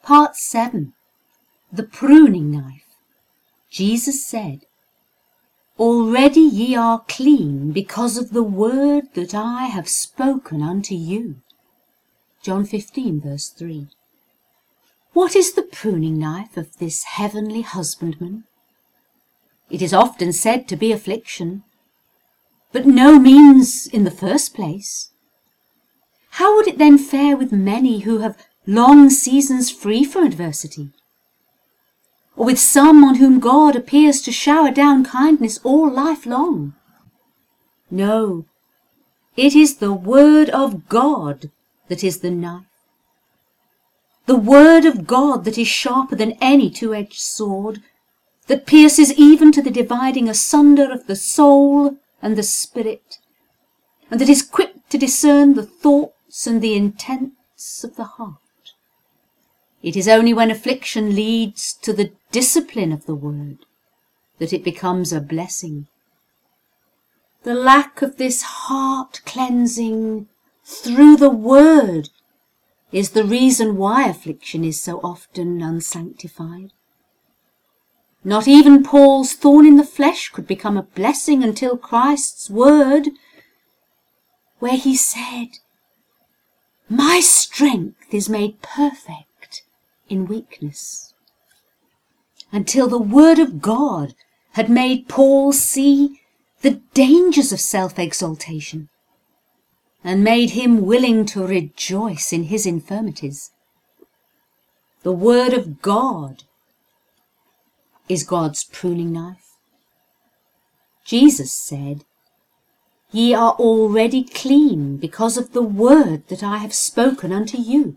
Part 7. The pruning knife. Jesus said, "Already ye are clean because of the word that I have spoken unto you." John 15 verse 3. What is the pruning knife of this heavenly husbandman? It is often said to be affliction, but no means in the first place. How would it then fare with many who have long seasons free from adversity? Or with some on whom God appears to shower down kindness all life long? No, it is the word of God that is the knife. The word of God that is sharper than any two-edged sword, that pierces even to the dividing asunder of the soul and the spirit, and that is quick to discern the thoughts and the intents of the heart. It is only when affliction leads to the discipline of the word that it becomes a blessing. The lack of this heart cleansing through the word is the reason why affliction is so often unsanctified. Not even Paul's thorn in the flesh could become a blessing until Christ's word, where he said, "My strength is made perfect in weakness." Until the word of God had made Paul see the dangers of self-exaltation and made him willing to rejoice in his infirmities. The word of God is God's pruning knife. Jesus said, "Ye are already clean because of the word that I have spoken unto you."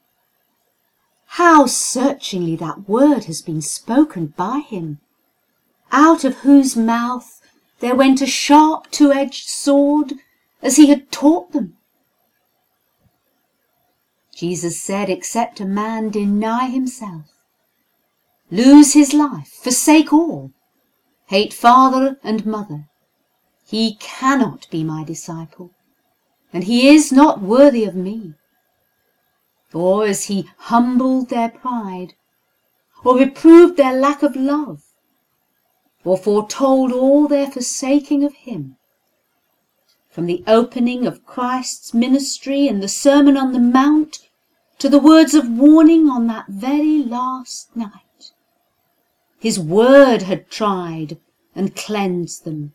How searchingly that word has been spoken by him, out of whose mouth there went a sharp two-edged sword, as he had taught them. Jesus said, except a man deny himself, lose his life, forsake all, hate father and mother, he cannot be my disciple, and he is not worthy of me. Or as he humbled their pride, or reproved their lack of love, or foretold all their forsaking of him, from the opening of Christ's ministry and the Sermon on the Mount to the words of warning on that very last night, his word had tried and cleansed them.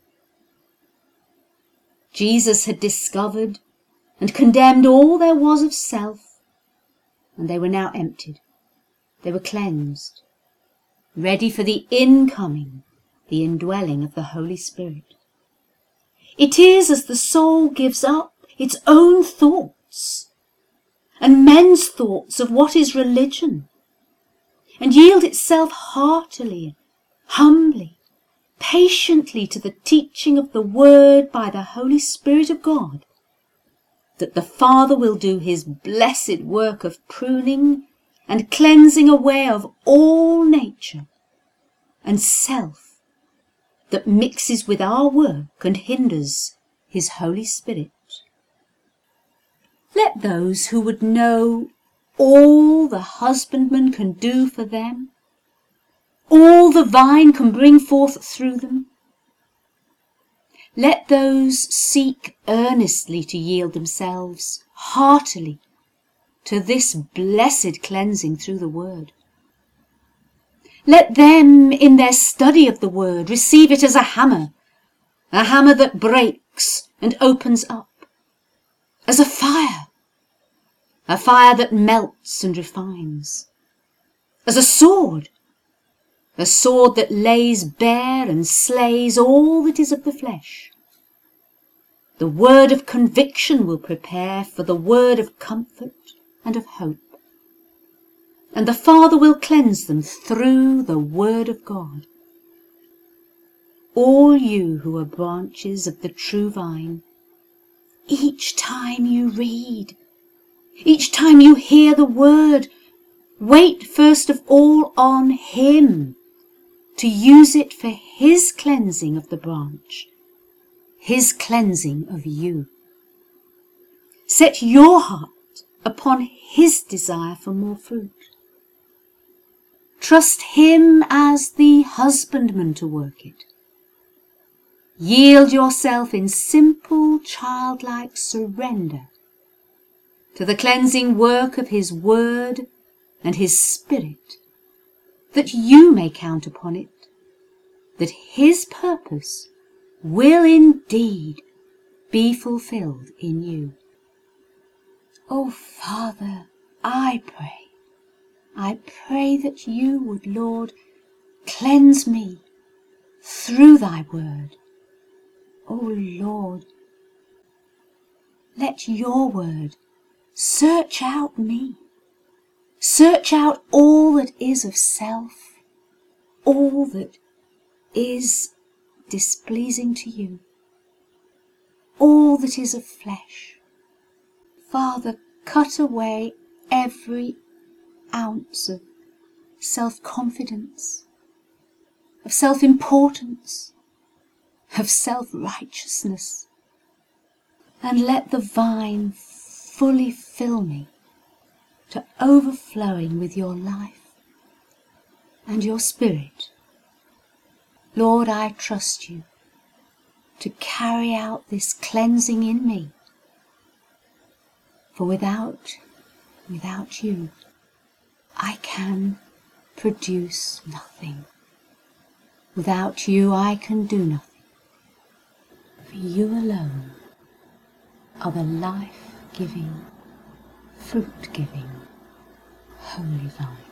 Jesus had discovered and condemned all there was of self, and they were now emptied. They were cleansed, ready for the incoming, the indwelling of the Holy Spirit. It is as the soul gives up its own thoughts and men's thoughts of what is religion, and yield itself heartily, humbly, patiently to the teaching of the word by the Holy Spirit of God, that the Father will do his blessed work of pruning and cleansing away of all nature and self that mixes with our work and hinders his Holy Spirit. Let those who would know all the husbandman can do for them, all the vine can bring forth through them, let those seek earnestly to yield themselves heartily to this blessed cleansing through the word. Let them in their study of the word receive it as a hammer that breaks and opens up, as a fire that melts and refines, as a sword that lays bare and slays all that is of the flesh. The word of conviction will prepare for the word of comfort and of hope, and the Father will cleanse them through the word of God. All you who are branches of the true vine, each time you read, each time you hear the word, wait first of all on him to use it for his cleansing of the branch, his cleansing of you. Set your heart upon his desire for more fruit. Trust him as the husbandman to work it. Yield yourself in simple childlike surrender to the cleansing work of his word and his spirit, that you may count upon it, that his purpose will indeed be fulfilled in you. Oh, Father, I pray that you would, Lord, cleanse me through thy word. Oh, Lord, let your word search out me. Search out all that is of self, all that is displeasing to you, all that is of flesh. Father, cut away every ounce of self-confidence, of self-importance, of self-righteousness, and let the vine fully fill me to overflowing with your life and your spirit. Lord, I trust you to carry out this cleansing in me, for without you, I can produce nothing. Without you, I can do nothing. For you alone are the life-giving, fruit-giving, holy vine.